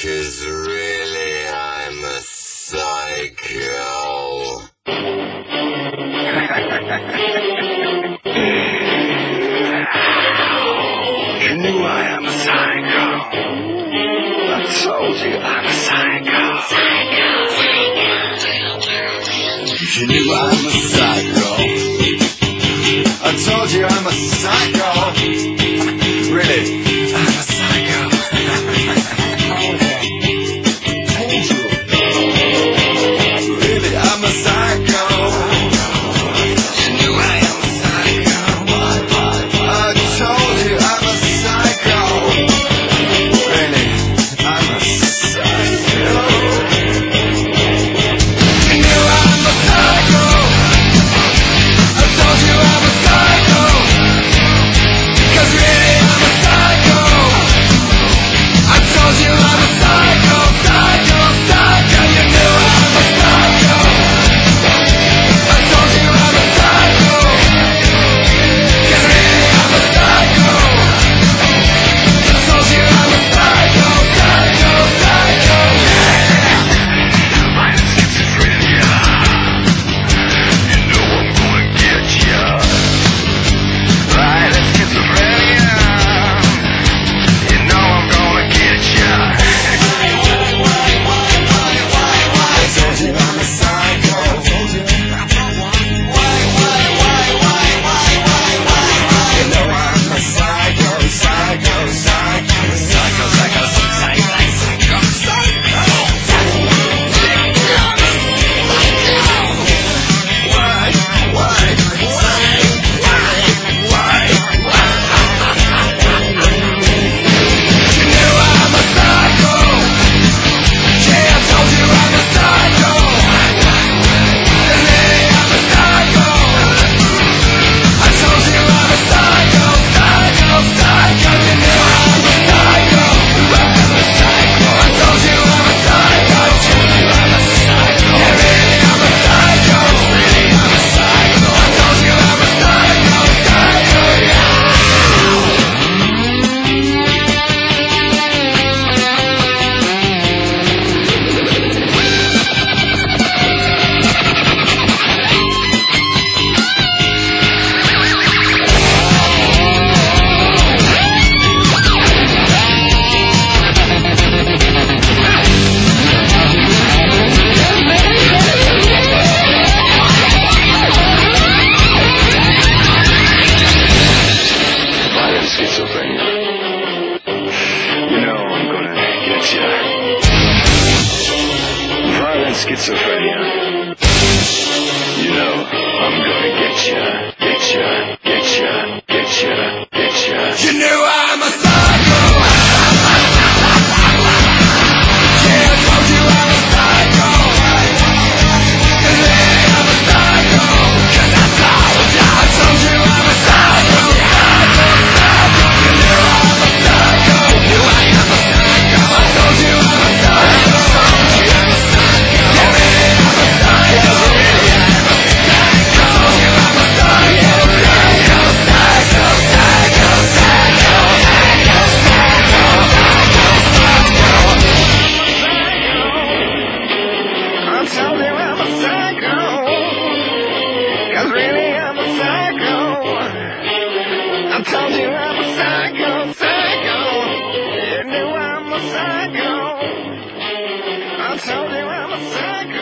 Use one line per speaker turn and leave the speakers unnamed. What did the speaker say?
'Cause really I'm a psycho.
You knew I am a psycho. I told you I'm a psycho.
You knew I'm a psycho. I told you I'm a psycho. Really, I'm a psycho. Really, I'm a psycho. You knew I am a psycho. I told you I'm a psycho. Really, I'm a psycho. You knew I'm a psycho. I told you I'm a psycho. 'Cause really I'm a psycho. I told you I'm a psycho, psycho, psycho. You knew I'm a psycho. I told you I'm a psycho. 'Cause really I'm a psycho. I told you I'm a psycho, psycho, psycho.
I'm schizophrenia. You know I'm gonna get ya. Right, it's schizophrenia. You know I'm gonna get ya.
I told you I'm a psycho. You know I'm a psycho, psycho, psycho, psycho, psycho, psycho, psycho, psycho. Why? You knew I'm a psycho. Yeah, I told you I'm a psycho. And really I'm a psycho. I told you I'm a psycho, psycho, psycho. You knew I'm a psycho. I'm a psycho. I told you I'm a psycho. I told you I'm a psycho. Yeah, really I'm a psycho. Really I'm a psycho. I told you I'm a psycho, psycho, yeah.
Violent schizophrenia. You know I'm gonna get ya. Violent schizophrenia. You know I'm gonna get ya, get ya, get ya, get ya, get ya.
You knew I'm a psycho. Yeah, I told you I'm a psycho. 'Cause really I'm a psycho. 'Cause I told you I'm a psycho, psycho, psycho. You knew I'm a psycho. Knew I am a psycho. I told you I'm a psycho. Yeah, really I'm a psycho. Really I'm a psycho. Told you I'm a psycho. Psycho, psycho, psycho, psycho, psycho, psycho, psycho, psycho.
I told you I'm a psycho. 'Cause really I'm a psycho. I told you I'm a psycho, psycho. You knew I'm a psycho. I told you I'm a psycho.